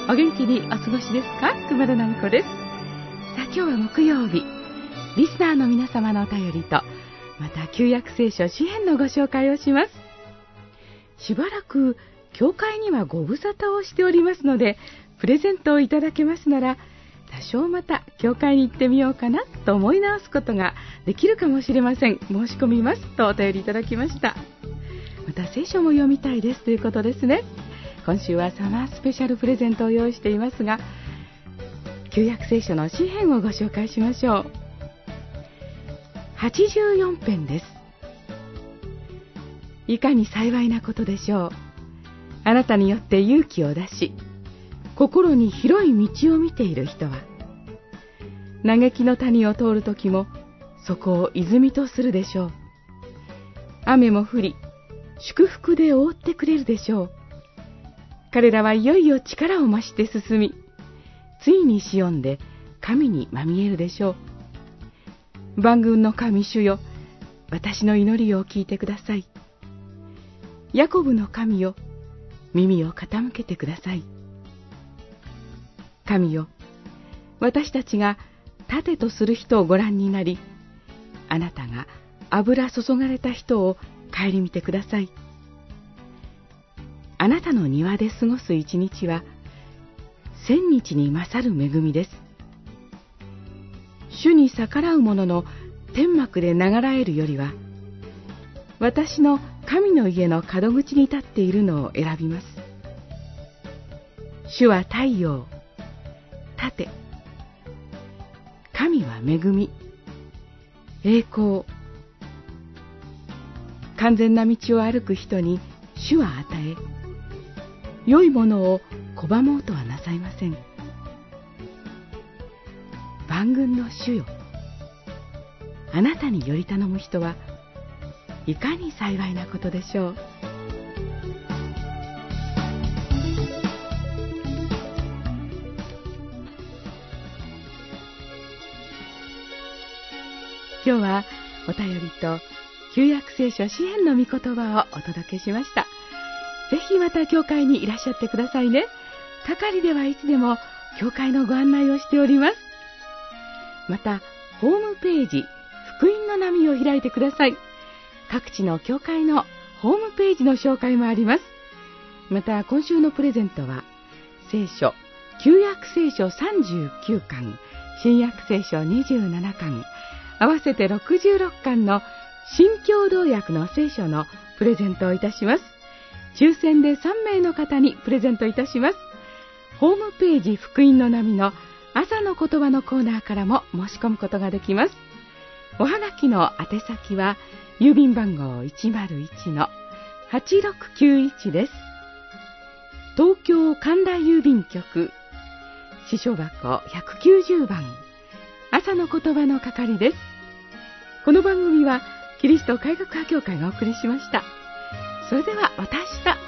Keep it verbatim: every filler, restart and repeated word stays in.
お元気にお過ごしですか？熊田奈美子です。さあ、今日は木曜日、リスナーの皆様のお便りと、また旧約聖書詩編のご紹介をします。しばらく教会にはご無沙汰をしておりますので、プレゼントをいただけますなら、多少また教会に行ってみようかなと思い直すことができるかもしれません。申し込みますとお便りいただきました。また聖書も読みたいですということですね。今週はサマースペシャルプレゼントを用意していますが、旧約聖書の詩編をご紹介しましょう。はちじゅうよん編です。いかに幸いなことでしょう。あなたによって勇気を出し、心に広い道を見ている人は、嘆きの谷を通るときもそこを泉とするでしょう。雨も降り、祝福で覆ってくれるでしょう。彼らはいよいよ力を増して進み、ついにシオンで神にまみえるでしょう。万軍の神主よ、私の祈りを聞いてください。ヤコブの神よ、耳を傾けてください。神よ、私たちが盾とする人をご覧になり、あなたが油注がれた人を顧みてください。あなたの庭で過ごす一日は、千日に勝る恵みです。主に逆らう者の天幕で流らえるよりは、私の神の家の門口に立っているのを選びます。主は太陽、盾、神は恵み、栄光。完全な道を歩く人に主は与え、良いものを拒もうとはなさいません。万軍の主よ、あなたにより頼む人はいかに幸いなことでしょう。今日はお便りと旧約聖書詩編の御言葉をお届けしました。ぜひまた教会にいらっしゃってくださいね。係ではいつでも教会のご案内をしております。またホームページ福音の波を開いてください。各地の教会のホームページの紹介もあります。また今週のプレゼントは聖書旧約聖書さんじゅうきゅうかん、新約聖書にじゅうななかん、合わせてろくじゅうろっかんの新共同訳の聖書のプレゼントをいたします。抽選でさんめいの方にプレゼントいたします。ホームページ福音の波の朝の言葉のコーナーからも申し込むことができます。おはがきの宛先は郵便番号 いちまるいちのはちろくきゅういち です。東京神田郵便局支所箱ひゃくきゅうじゅうばん、朝の言葉の係です。この番組はキリスト改革派教会がお送りしました。それではまた明日。